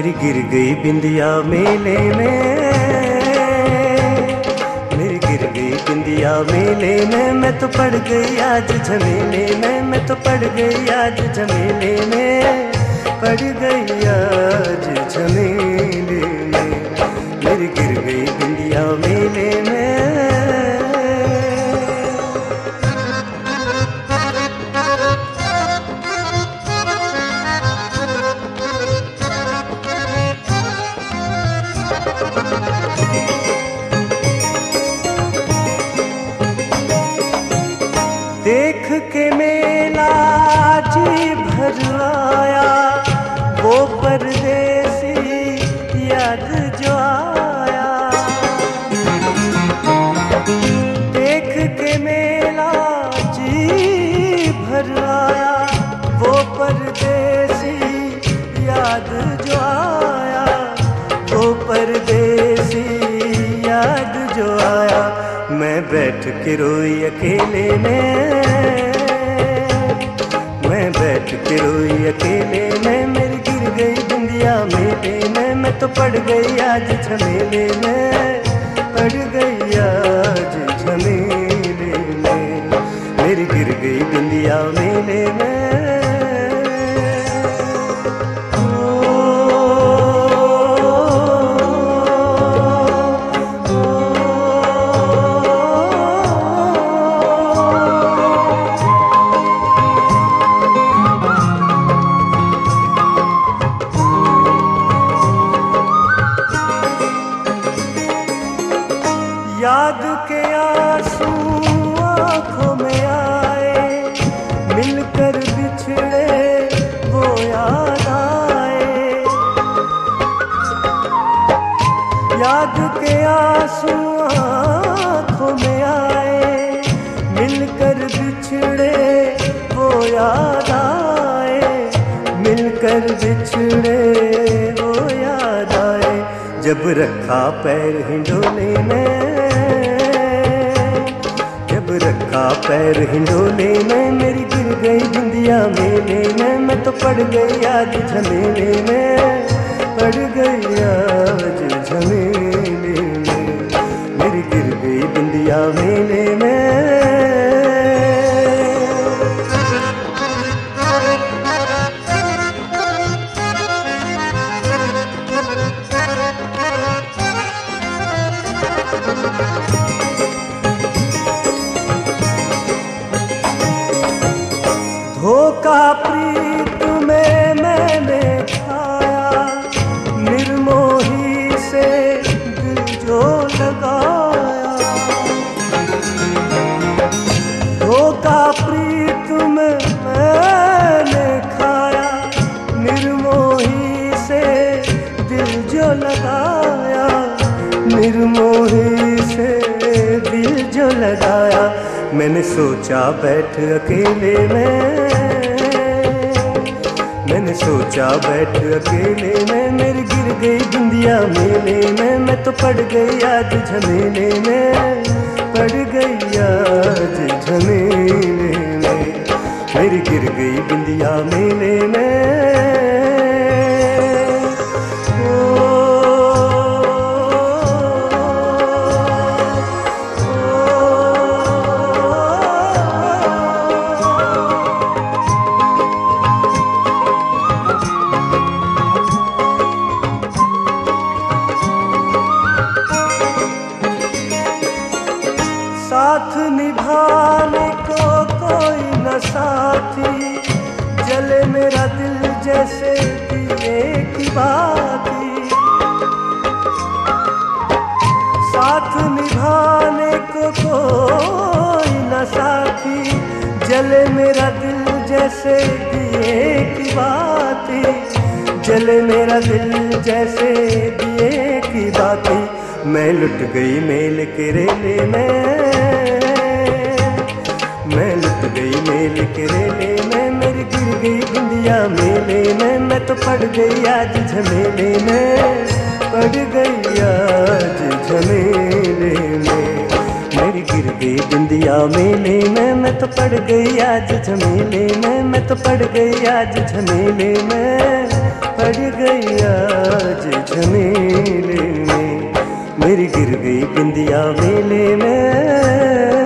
मेरी गिर गई बिंदिया मेले में, मेरी गिर गई बिंदिया मेले में। मैं तो पड़ गई आज झमेले में, मैं तो पड़ गई आज झमेले में, पड़ गई आज झमेले में। मेरी गिर गई बिंदिया मेले में। देख के मेला जी भर आया, वो परदेसी याद जो आया। देख के मेला जी भर आया, वो परदेसी याद जो आया, वो परदेसी याद जो आया। मैं बैठ के रोई अकेले में, मैं बैठ के रोई अकेले में। मेरी गिर गई बिंदिया मेले में, मैं तो पड़ गई आज झमेले में, पड़ गई आज झमेले में। मेरी गिर गई बिंदिया मेले में। याद के आंसू आँखों में आए, मिलकर बिछड़े वो याद आए। याद के आंसू आँखों में आए, मिलकर बिछड़े वो याद आए, मिलकर बिछड़े वो याद आए। जब रखा पैर हिंडोले में, जब रखा पैर हिंडोले में। मेरी गिर गई बिंदिया मेले में, मैं तो पड़ गई आज झमेले में, पड़ गई आज झमेले में। मेरी गिर गई बिंदिया मेले में। धोखा प्रीत में मैंने खाया, निर्मोही से दिल जो लगाया। धोखा प्रीत में मैंने खाया, निर्मोही से दिल जो लगाया, निर्मोही से दिल जो लगाया। मैंने सोचा बैठ अकेले में, मैंने सोचा बैठ अकेले में। मेरी गिर गई बिंदिया मेले में, मैं तो पड़ गई आज झमेले में, पड़ गई आज झमेले में। मेरी गिर गई बिंदिया मेले में। साथ निभाने को कोई न साथी, जले मेरा दिल जैसे दिए की बाती। साथ निभाने को कोई न साथी, जले मेरा दिल जैसे दिए की बाती, जले मेरा दिल जैसे दिए की बाती। मैं लुट गई मेल के रेले में, मैं लुट गई मेल के रेले में। मेरी गिर गई बिंदिया मेले में, मैं तो पड़ गई आज झमेले में, पड़ गई आज झमेले में। मेरी गिर गई बिंदिया मेले में, मैं तो पड़ गई आज झमेले में, मैं तो पड़ गई आज झमेले में। पड़ गई आज झमेले में, मेरी गिर गई बिंदिया मेले में।